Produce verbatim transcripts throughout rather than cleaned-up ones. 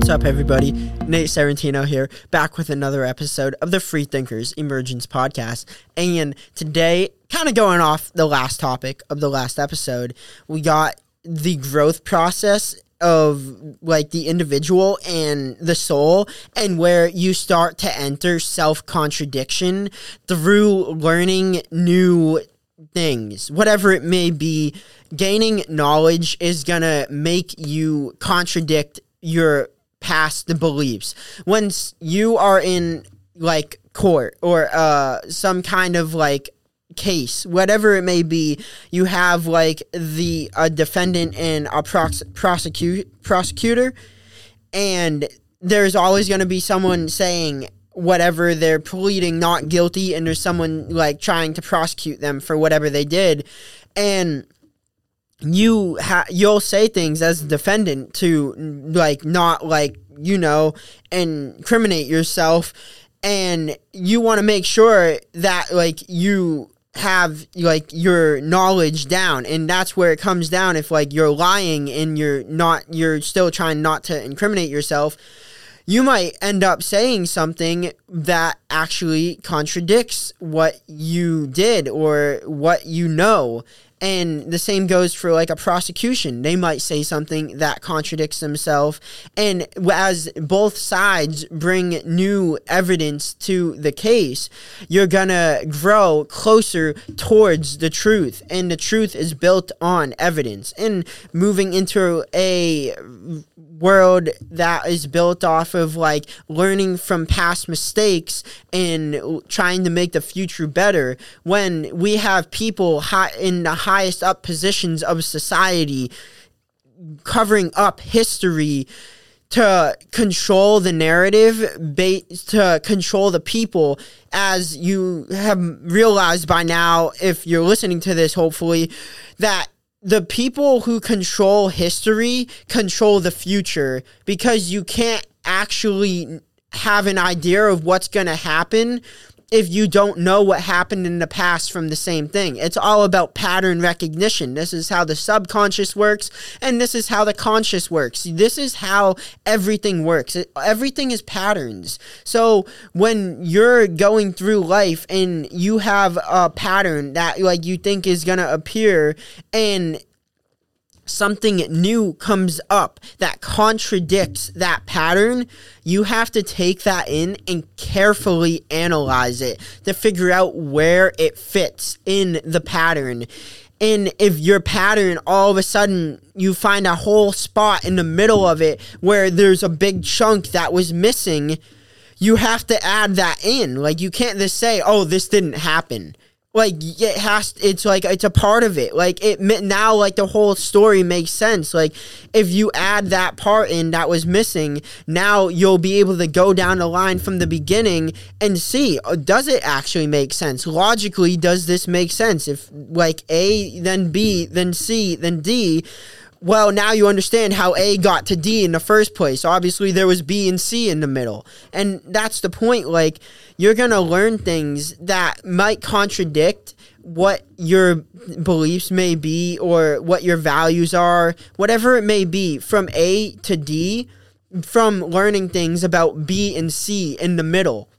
What's up, everybody? Nate Sarantino here, back with another episode of the Free Thinkers Emergence Podcast. And today, kind of going off the last topic of the last episode, we got the growth process of like the individual and the soul, and where you start to enter self-contradiction through learning new things, whatever it may be. Gaining knowledge is gonna make you contradict your past beliefs. Once you are in like court or uh some kind of like case, whatever it may be, you have like the a defendant and a prox- prosecute prosecutor, and there's always going to be someone saying whatever they're pleading not guilty, and there's someone like trying to prosecute them for whatever they did, and you ha- you'll say things as a defendant to like not like you know incriminate yourself, and you want to make sure that like you have like your knowledge down, and that's where it comes down. If like you're lying and you're not you're still trying not to incriminate yourself, you might end up saying something that actually contradicts what you did or what you know. And the same goes for like a prosecution. They might say something that contradicts themselves. And as both sides bring new evidence to the case, you're gonna grow closer towards the truth. And the truth is built on evidence. And moving into a world that is built off of like learning from past mistakes and trying to make the future better, when we have people high in the highest up positions of society covering up history to control the narrative, ba- to control the people. As you have realized by now, if you're listening to this, hopefully, that the people who control history control the future, because you can't actually have an idea of what's going to happen if you don't know what happened in the past from the same thing. It's all about pattern recognition. This is how the subconscious works, and this is how the conscious works. This is how everything works. It, everything is patterns. So when you're going through life and you have a pattern that like you think is going to appear, and something new comes up that contradicts that pattern, you have to take that in and carefully analyze it to figure out where it fits in the pattern. And if your pattern, all of a sudden, you find a whole spot in the middle of it where there's a big chunk that was missing, you have to add that in. Like, you can't just say, oh, this didn't happen. Like, it has, it's like, it's a part of it. Like, it now, like, the whole story makes sense. Like, if you add that part in that was missing, now you'll be able to go down the line from the beginning and see, does it actually make sense? Logically, does this make sense? If, like, A, then B, then C, then D, well, now you understand how A got to D in the first place. Obviously, there was B and C in the middle. And that's the point. Like, you're going to learn things that might contradict what your beliefs may be or what your values are, whatever it may be, from A to D, from learning things about B and C in the middle.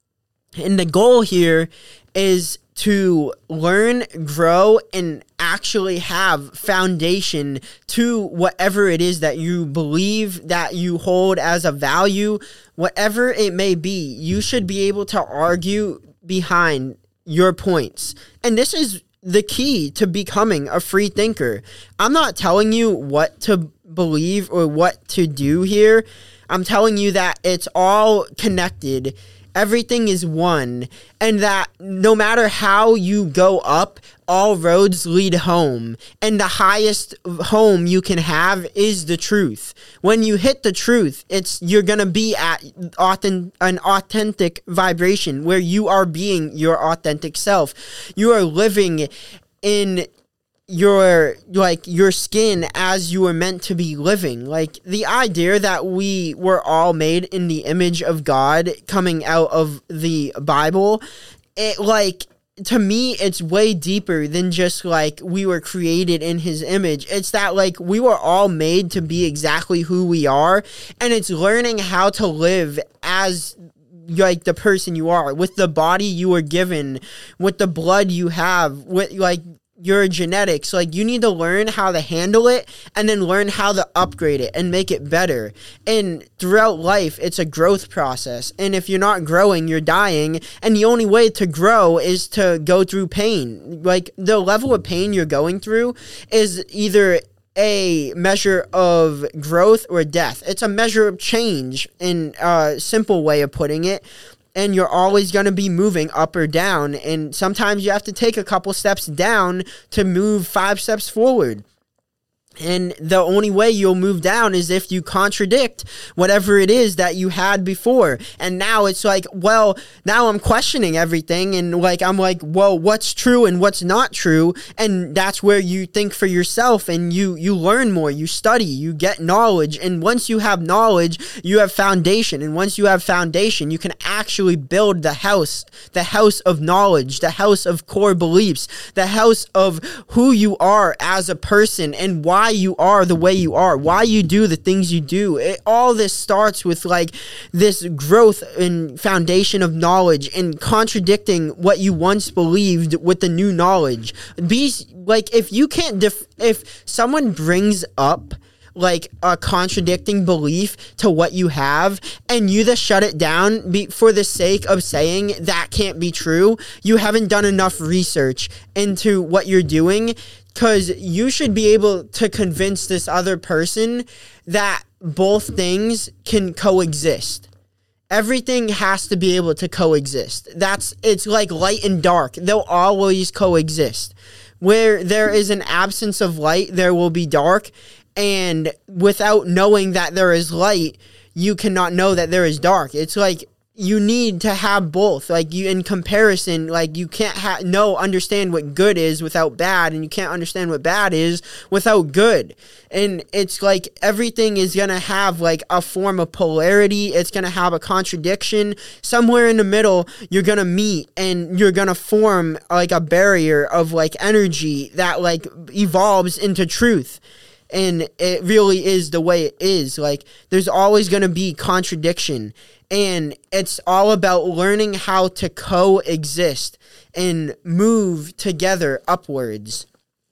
And the goal here is to learn, grow, and actually have foundation to whatever it is that you believe, that you hold as a value, whatever it may be. You should be able to argue behind your points. And this is the key to becoming a free thinker. I'm not telling you what to believe or what to do here. I'm telling you that it's all connected. Everything is one, and that no matter how you go up, all roads lead home, and the highest home you can have is the truth. When you hit the truth, it's you're gonna be at authentic, an authentic vibration where you are being your authentic self. You are living in your like your skin as you were meant to be living. Like, the idea that we were all made in the image of God coming out of the Bible, it like to me, it's way deeper than just like we were created in his image. It's that like we were all made to be exactly who we are, and it's learning how to live as like the person you are, with the body you were given, with the blood you have, with like your genetics. Like, you need to learn how to handle it and then learn how to upgrade it and make it better. And throughout life, it's a growth process. And if you're not growing, you're dying. And the only way to grow is to go through pain. Like, the level of pain you're going through is either a measure of growth or death. It's a measure of change, in a simple way of putting it. And you're always going to be moving up or down. And sometimes you have to take a couple steps down to move five steps forward. And the only way you'll move down is if you contradict whatever it is that you had before. And now it's like, well, now I'm questioning everything. And like, I'm like, well, what's true and what's not true? And that's where you think for yourself, and you, you learn more, you study, you get knowledge. And once you have knowledge, you have foundation. And once you have foundation, you can actually build the house, the house of knowledge, the house of core beliefs, the house of who you are as a person and why you are the way you are, why you do the things you do. It, all this starts with like this growth and foundation of knowledge and contradicting what you once believed with the new knowledge. Be like, if you can't def- if someone brings up like a contradicting belief to what you have, and you just shut it down be- for the sake of saying that can't be true, you haven't done enough research into what you're doing. Because you should be able to convince this other person that both things can coexist. Everything has to be able to coexist. That's, it's like light and dark. They'll always coexist. Where there is an absence of light, there will be dark. And without knowing that there is light, you cannot know that there is dark. It's like, you need to have both. Like, you, in comparison, like, you can't ha- know, understand what good is without bad, and you can't understand what bad is without good. And it's like everything is going to have like a form of polarity. It's going to have a contradiction. Somewhere in the middle, you're going to meet, and you're going to form like a barrier of like energy that like evolves into truth. And it really is the way it is. Like, there's always going to be contradiction. And it's all about learning how to coexist and move together upwards.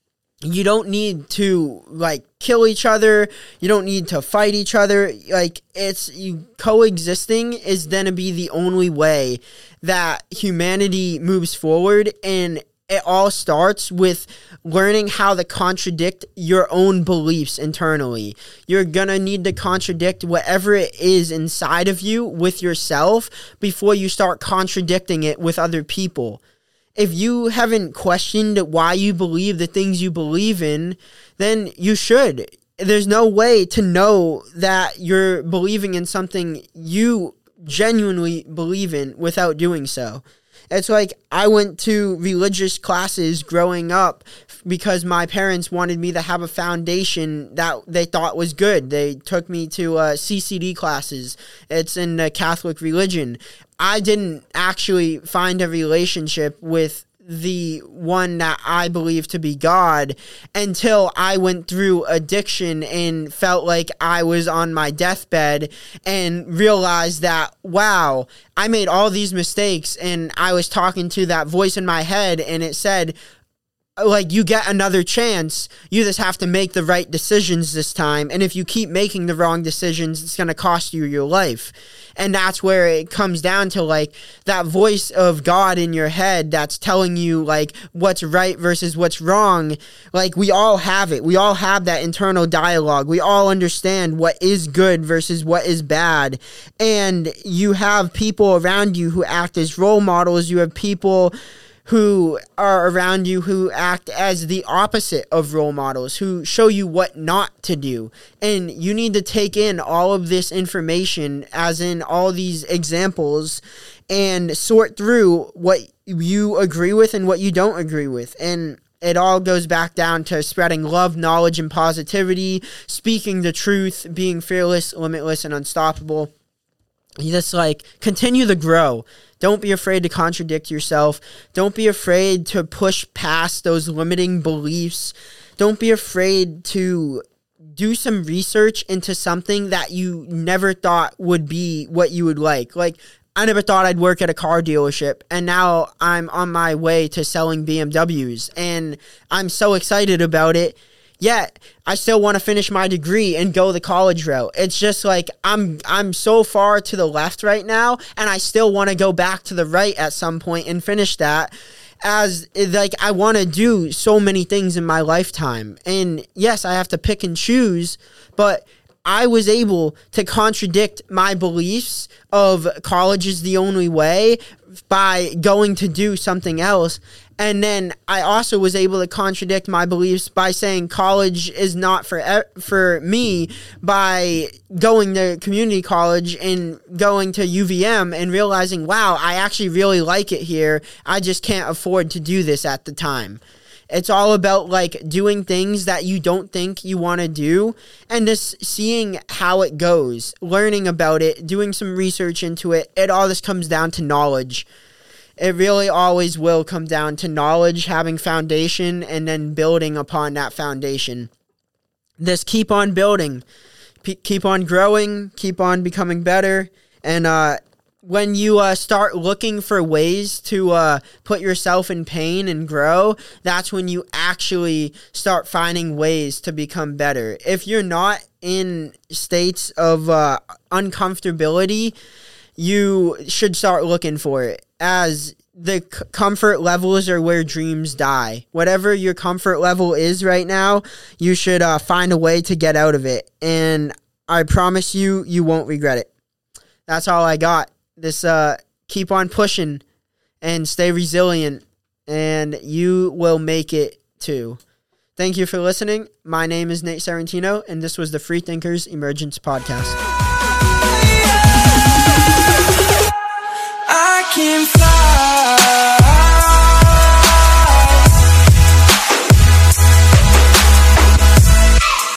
You don't need to like kill each other. You don't need to fight each other. Like, it's you, coexisting is going to be the only way that humanity moves forward. And it all starts with learning how to contradict your own beliefs internally. You're going to need to contradict whatever it is inside of you with yourself before you start contradicting it with other people. If you haven't questioned why you believe the things you believe in, then you should. There's no way to know that you're believing in something you genuinely believe in without doing so. It's like, I went to religious classes growing up because my parents wanted me to have a foundation that they thought was good. They took me to uh, C C D classes. It's in the Catholic religion. I didn't actually find a relationship with the one that I believe to be God until I went through addiction and felt like I was on my deathbed and realized that, wow, I made all these mistakes, and I was talking to that voice in my head, and it said, like, you get another chance. You just have to make the right decisions this time. And if you keep making the wrong decisions, it's going to cost you your life. And that's where it comes down to, like, that voice of God in your head that's telling you, like, what's right versus what's wrong. Like, we all have it. We all have that internal dialogue. We all understand what is good versus what is bad. And you have people around you who act as role models. You have people who are around you who act as the opposite of role models, who show you what not to do. And you need to take in all of this information, as in all these examples, and sort through what you agree with and what you don't agree with. And it all goes back down to spreading love, knowledge, and positivity, speaking the truth, being fearless, limitless, and unstoppable. You just like continue to grow. Don't be afraid to contradict yourself. Don't be afraid to push past those limiting beliefs. Don't be afraid to do some research into something that you never thought would be what you would like. Like, I never thought I'd work at a car dealership, and now I'm on my way to selling B M Ws, and I'm so excited about it. Yet, I still want to finish my degree and go the college route. It's just like I'm I'm so far to the left right now, and I still want to go back to the right at some point and finish that. As like I want to do so many things in my lifetime. And yes, I have to pick and choose, but I was able to contradict my beliefs of college is the only way by going to do something else. And then I also was able to contradict my beliefs by saying college is not for for me by going to community college and going to U V M and realizing, wow, I actually really like it here. I just can't afford to do this at the time. It's all about like doing things that you don't think you want to do and just seeing how it goes, learning about it, doing some research into it. It all just comes down to knowledge. It really always will come down to knowledge, having foundation, and then building upon that foundation. Just keep on building, P- keep on growing, keep on becoming better. And uh, when you uh, start looking for ways to uh, put yourself in pain and grow, that's when you actually start finding ways to become better. If you're not in states of uh, uncomfortability, you should start looking for it, as the c- comfort levels are where dreams die. Whatever your comfort level is right now, you should uh, find a way to get out of it. And I promise you, you won't regret it. That's all I got. This uh, keep on pushing and stay resilient, and you will make it too. Thank you for listening. My name is Nate Sarantino, and this was the Free Thinkers Emergence Podcast.